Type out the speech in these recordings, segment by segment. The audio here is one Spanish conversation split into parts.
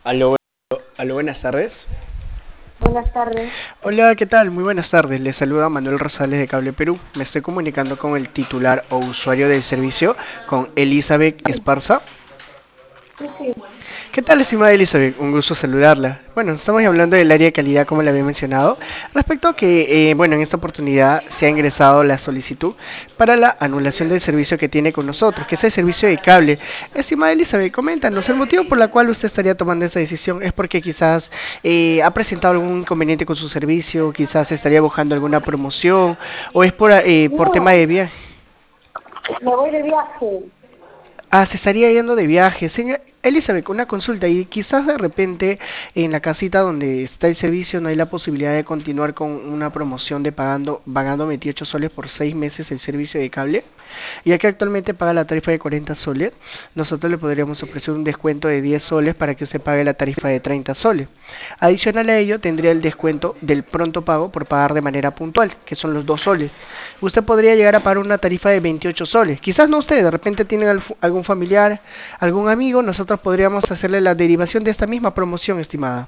Aló, aló, buenas tardes. Buenas tardes. Hola, ¿qué tal? Muy buenas tardes. Les saluda Manuel Rosales de Cable Perú. Me estoy comunicando con el titular o usuario del servicio, con Elizabeth Esparza. Sí, sí. ¿Qué tal, estimada Elizabeth? Un gusto saludarla. Bueno, estamos hablando del área de calidad, como le había mencionado, respecto a que, bueno, en esta oportunidad se ha ingresado la solicitud para la anulación del servicio que tiene con nosotros, que es el servicio de cable. Estimada Elizabeth, coméntanos, el motivo por el cual usted estaría tomando esta decisión es porque quizás ha presentado algún inconveniente con su servicio, quizás estaría buscando alguna promoción, o es por tema No, de viaje. me voy de viaje. Ah, se estaría yendo de viaje. Señor Elizabeth, una consulta. Y quizás de repente en la casita donde está el servicio no hay la posibilidad de continuar con una promoción de pagando 28 soles por 6 meses el servicio de cable. Ya que actualmente paga la tarifa de 40 soles, nosotros le podríamos ofrecer un descuento de 10 soles para que usted pague la tarifa de 30 soles. Adicional a ello, tendría el descuento del pronto pago por pagar de manera puntual, que son los 2 soles. Usted podría llegar a pagar una tarifa de 28 soles. Quizás no usted, de repente tiene algún familiar, algún amigo, nosotros podríamos hacerle la derivación de esta misma promoción, estimada.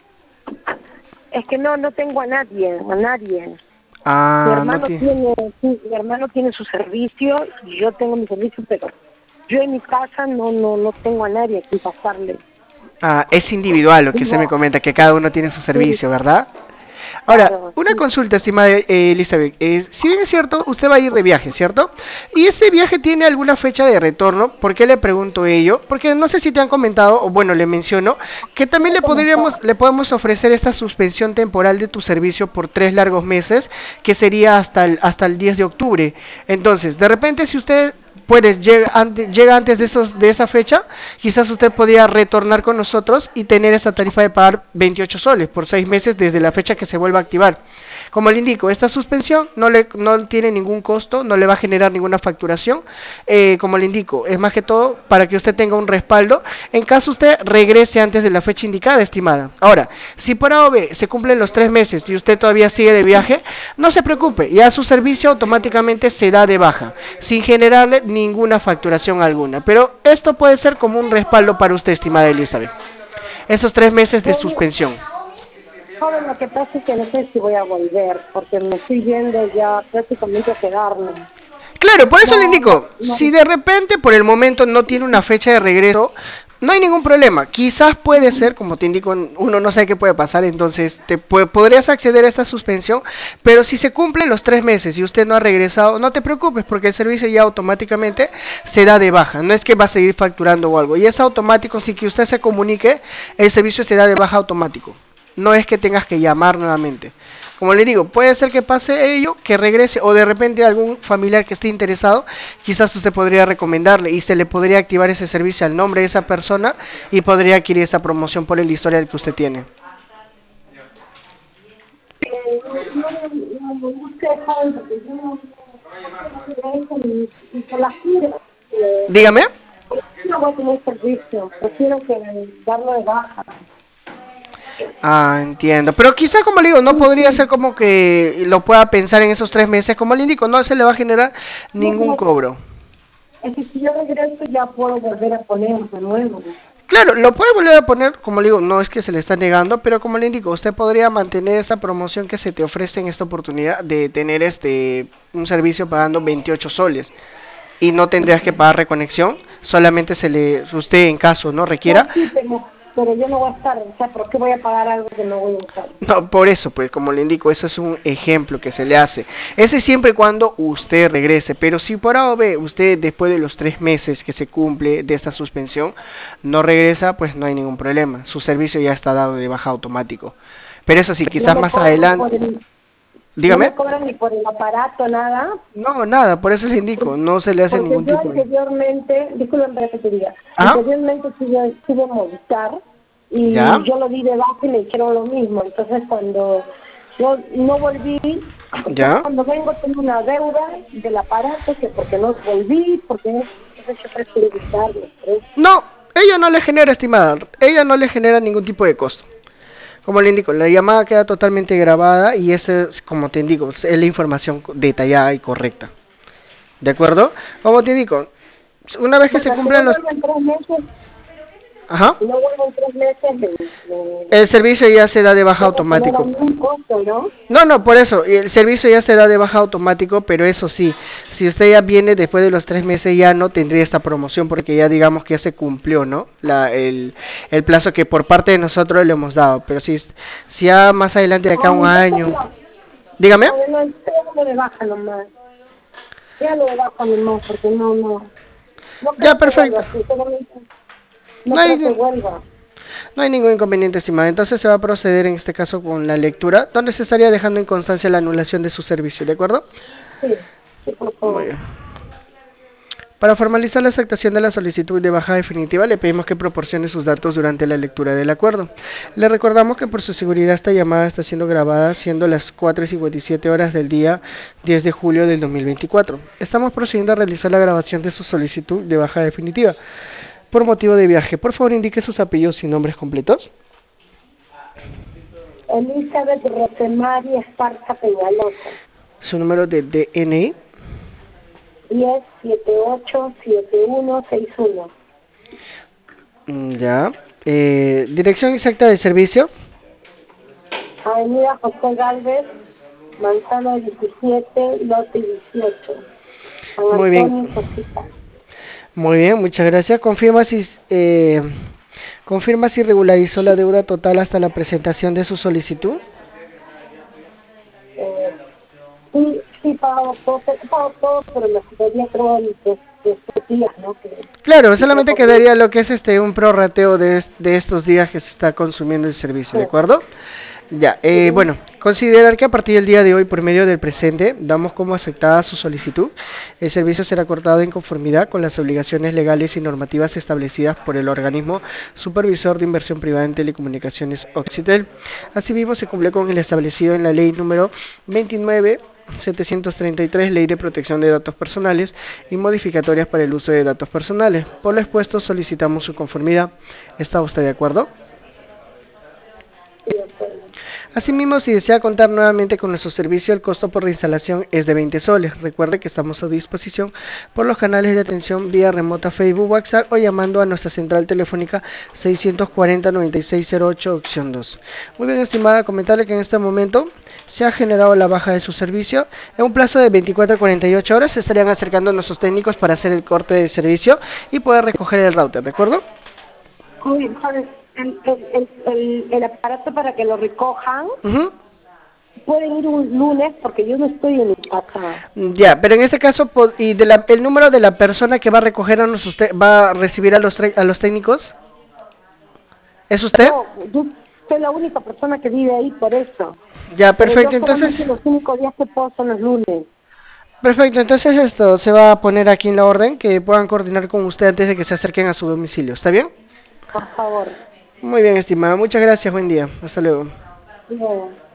Es que no tengo a nadie, a nadie. Mi Ah, no hermano tiene. tiene, sí, mi hermano tiene su servicio y yo tengo mi servicio, pero yo en mi casa no tengo a nadie a quien pasarle. Ah, es individual lo que se me Digo, comenta, que cada uno tiene su sí, servicio, ¿verdad? Ahora, claro, una sí. consulta, estimada Elizabeth. Si bien es cierto, usted va a ir de viaje, ¿cierto? ¿Y ese viaje tiene alguna fecha de retorno? ¿Por qué le pregunto ello? Porque no sé si te han comentado, o bueno, le menciono, que Sí también me comentó. le podemos ofrecer esta suspensión temporal de tu servicio por 3 largos meses, que sería hasta el 10 de octubre. Entonces, de repente, si usted puede, llega antes de esa fecha, quizás usted podría retornar con nosotros y tener esa tarifa de pagar 28 soles por 6 meses desde la fecha que se vuelva a activar. Como le indico, esta suspensión no tiene ningún costo, no le va a generar ninguna facturación. Como le indico, es más que todo para que usted tenga un respaldo en caso usted regrese antes de la fecha indicada, estimada. Ahora, si por A o B se cumplen los 3 meses y usted todavía sigue de viaje, no se preocupe, ya su servicio automáticamente se da de baja, sin generarle ninguna facturación alguna. Pero esto puede ser como un respaldo para usted, estimada Elizabeth. Esos 3 meses de Joven, suspensión. joven, lo que pasa es que no sé si voy a volver, porque me estoy yendo ya prácticamente a quedarme. Claro, por eso le No, indico, no. si de repente por el momento no tiene una fecha de regreso, no hay ningún problema. Quizás puede ser, como te indico, uno no sabe qué puede pasar, entonces podrías acceder a esta suspensión, pero si se cumplen los 3 meses y usted no ha regresado, no te preocupes porque el servicio ya automáticamente se da de baja. No es que va a seguir facturando o algo, y es automático, sin que usted se comunique, el servicio se da de baja automático. No es que tengas que llamar nuevamente. Como le digo, puede ser que pase ello, que regrese o de repente algún familiar que esté interesado, quizás usted podría recomendarle y se le podría activar ese servicio al nombre de esa persona y podría adquirir esa promoción por el historial que usted tiene. No sé, joven, porque yo no quiero eso ni por las curas. Dígame. No voy a tener servicio, prefiero que darlo de baja. Ah, entiendo. Pero quizás, como le digo, no Sí, podría ser sí. como que lo pueda pensar en esos 3 meses. Como le indico, no se le va a generar No, ningún pero cobro. es que si yo regreso ya puedo volver a poner de nuevo. Claro, lo puede volver a poner, como le digo, no es que se le está negando, pero como le indico, usted podría mantener esa promoción que se te ofrece en esta oportunidad de tener un servicio pagando 28 soles y no tendrías que pagar reconexión, solamente usted en caso no requiera. No, sí, pero yo no voy a estar, o sea, ¿por qué voy a pagar algo que no voy a usar? No, por eso, pues como le indico, eso es un ejemplo que se le hace. Ese siempre y cuando usted regrese, pero si por A o B usted después de los 3 meses que se cumple de esta suspensión no regresa, pues no hay ningún problema. Su servicio ya está dado de baja automático. Pero eso sí, No quizás me más cobran adelante, por el, no dígame. me cobran ni por el aparato, nada, No, nada, por eso le indico, no se le hace porque ningún yo tipo de... anteriormente, disculpen que te diga, Ajá, anteriormente tuve Movistar y ya, yo lo di de baja y me dijeron lo mismo, entonces cuando yo no volví, ya ya. cuando vengo tengo una deuda del aparato que porque no volví, entonces yo prefiero evitarlo, ¿eh? No, ella no le genera, estimada, ella no le genera ningún tipo de costo. Como le indico, la llamada queda totalmente grabada y esa es, como te indico, es la información detallada y correcta. ¿De acuerdo? Como te digo, una vez que se Bueno, que yo cumplan los... vuelva en 3 meses, Ajá. Si no vuelvo en 3 meses, El servicio ya se da de baja tengo que poner automático. algún costo, ¿no? No, no, por eso, el servicio ya se da de baja automático, pero eso sí, si usted ya viene después de los 3 meses ya no tendría esta promoción porque ya digamos que ya se cumplió, ¿no? El plazo que por parte de nosotros le hemos dado, pero si ya más adelante de acá a un Ay, entonces año, no. dígame, No, no, lo de baja nomás. Ya lo de baja nomás, porque no ya creo que perfecto, vuelva, sinceramente. No no hay, creo que vuelva. no hay ningún inconveniente, estimado, entonces se va a proceder en este caso con la lectura, donde se estaría dejando en constancia la anulación de su servicio, ¿de acuerdo? Sí, sí, por Muy favor. bien. Para formalizar la aceptación de la solicitud de baja definitiva, le pedimos que proporcione sus datos durante la lectura del acuerdo. Le recordamos que por su seguridad esta llamada está siendo grabada, siendo las 4:57 del día 10 de julio del 2024. Estamos procediendo a realizar la grabación de su solicitud de baja definitiva por motivo de viaje. Por favor, indique sus apellidos y nombres completos. Elizabeth Rosemary Esparza Peñalosa. Su número de DNI. 10787161. Ya. Dirección exacta de servicio. Avenida José Galvez, Manzana 17, lote 18. San Muy bien. Antonio, Cosita. Muy bien, muchas gracias. Confirma si regularizó la deuda total hasta la presentación de su solicitud. Eh, sí, pago todo, pero la situaría creo de estos días, ¿no? Claro, Que creo solamente que quedaría lo que es un prorrateo de estos días que se está consumiendo el servicio, ¿de acuerdo? Ya, sí. bueno, considerar que a partir del día de hoy, por medio del presente, damos como aceptada su solicitud. El servicio será cortado en conformidad con las obligaciones legales y normativas establecidas por el organismo supervisor de inversión privada en telecomunicaciones Occitel. Asimismo, se cumple con el establecido en la ley número 29.733, Ley de Protección de Datos Personales y modificatorias para el uso de datos personales. Por lo expuesto, solicitamos su conformidad. ¿Está usted de acuerdo? Sí, de acuerdo. Asimismo, si desea contar nuevamente con nuestro servicio, el costo por reinstalación es de 20 soles. Recuerde que estamos a disposición por los canales de atención vía remota Facebook, WhatsApp o llamando a nuestra central telefónica 640-9608, opción 2. Muy bien, estimada, comentarle que en este momento se ha generado la baja de su servicio. En un plazo de 24 a 48 horas se estarían acercando nuestros técnicos para hacer el corte de servicio y poder recoger el router, ¿de acuerdo? Oye, ¿sabes? El aparato para que lo recojan, Ujú. pueden ir un lunes porque yo no estoy en mi casa. Ya, pero en este caso, ¿y el número de la persona que va a recoger va a recibir a a los técnicos? ¿Es usted? No, yo soy la única persona que vive ahí por eso. Ya, Pero yo perfecto, solamente entonces, los únicos días que puedo son los lunes. esto se va a poner aquí en la orden, que puedan coordinar con usted antes de que se acerquen a su domicilio, ¿está bien? Por favor. Muy bien, estimada, muchas gracias, buen día, hasta luego. Bien.